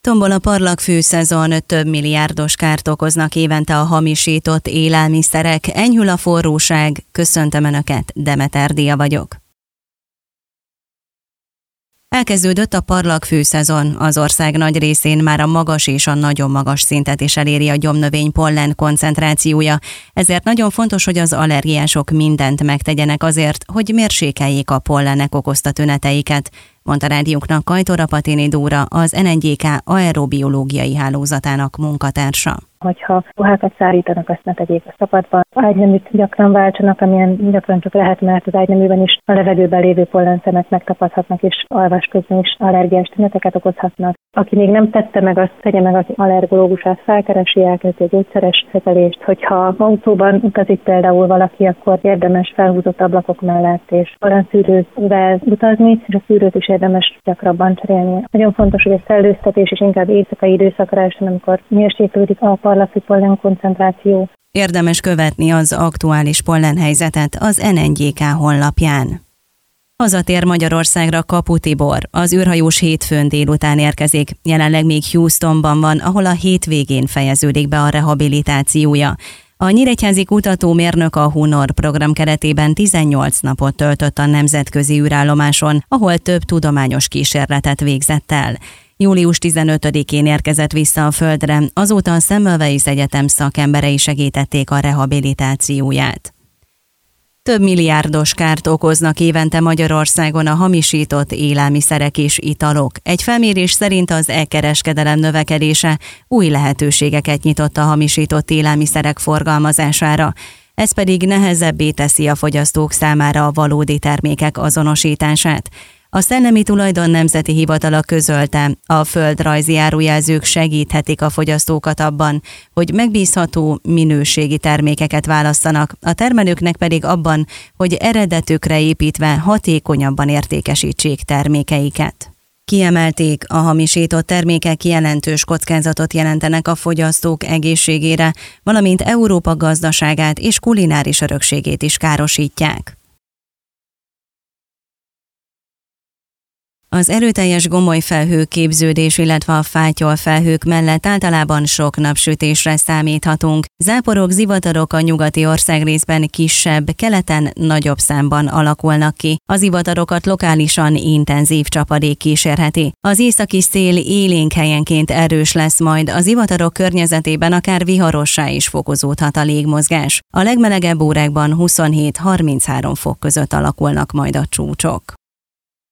Tombol a parlagfűszezon, több milliárdos kárt okoznak évente a hamisított élelmiszerek. Enyhül a forróság. Köszöntöm Önöket, Demeter Dia vagyok. Elkezdődött a parlagfűszezon, az ország nagy részén már a magas és a nagyon magas szintet is eléri a gyomnövény pollen koncentrációja, ezért nagyon fontos, hogy az allergiások mindent megtegyenek azért, hogy mérsékeljék a pollenek okozta tüneteiket, mondta rádiónknak Kajtor Apatini Dóra, az NNGK aerobiológiai hálózatának munkatársa. Hogyha ruhákat szárítanak, azt ne tegyék a szabadban. Ágyneműt gyakran váltsanak, amilyen gyakran csak lehet, mert az ágyneműben is a levegőben lévő pollenszemek megtapadhatnak, és alvás közben is allergiás tüneteket okozhatnak. Aki még nem tette meg, azt tegye meg, aki allergológusát felkeresi, elkezdi a gyógyszeres kezelést. Hogyha autóban utazik például valaki, akkor érdemes felhúzott ablakok mellett és pollenszűrővel utazni, és a szűrőt is érdemes gyakrabban cserélni. Nagyon fontos, hogy a szellőztetés is inkább éjszakai időszakra essen, amikor mérséklődik a parlagfű pollen koncentráció. Érdemes követni az aktuális pollenhelyzetet az NNGK honlapján. Hazatér Magyarországra Kapu Tibor, az űrhajós hétfőn délután érkezik, jelenleg még Houstonban van, ahol a hétvégén fejeződik be a rehabilitációja. A nyíregyházi kutatómérnök a Hunor program keretében 18 napot töltött a nemzetközi űrállomáson, ahol több tudományos kísérletet végzett el. Július 15-én érkezett vissza a Földre, azóta a Semmelweis Egyetem szakemberei segítették a rehabilitációját. Több milliárdos kárt okoznak évente Magyarországon a hamisított élelmiszerek és italok. Egy felmérés szerint az e-kereskedelem növekedése új lehetőségeket nyitott a hamisított élelmiszerek forgalmazására. Ez pedig nehezebbé teszi a fogyasztók számára a valódi termékek azonosítását. A Szellemi Tulajdon Nemzeti Hivatala közölte, a földrajzi árujelzők segíthetik a fogyasztókat abban, hogy megbízható, minőségi termékeket válasszanak, a termelőknek pedig abban, hogy eredetükre építve hatékonyabban értékesítsék termékeiket. Kiemelték, a hamisított termékek jelentős kockázatot jelentenek a fogyasztók egészségére, valamint Európa gazdaságát és kulináris örökségét is károsítják. Az erőteljes gomolyfelhő képződés, illetve a fátyolfelhők mellett általában sok napsütésre számíthatunk. Záporok, zivatarok a nyugati országrészben kisebb, keleten nagyobb számban alakulnak ki. Az zivatarokat lokálisan intenzív csapadék kísérheti. Az északi szél élénk helyenként erős lesz, majd a zivatarok környezetében akár viharossá is fokozódhat a légmozgás. A legmelegebb órákban 27-33 fok között alakulnak majd a csúcsok.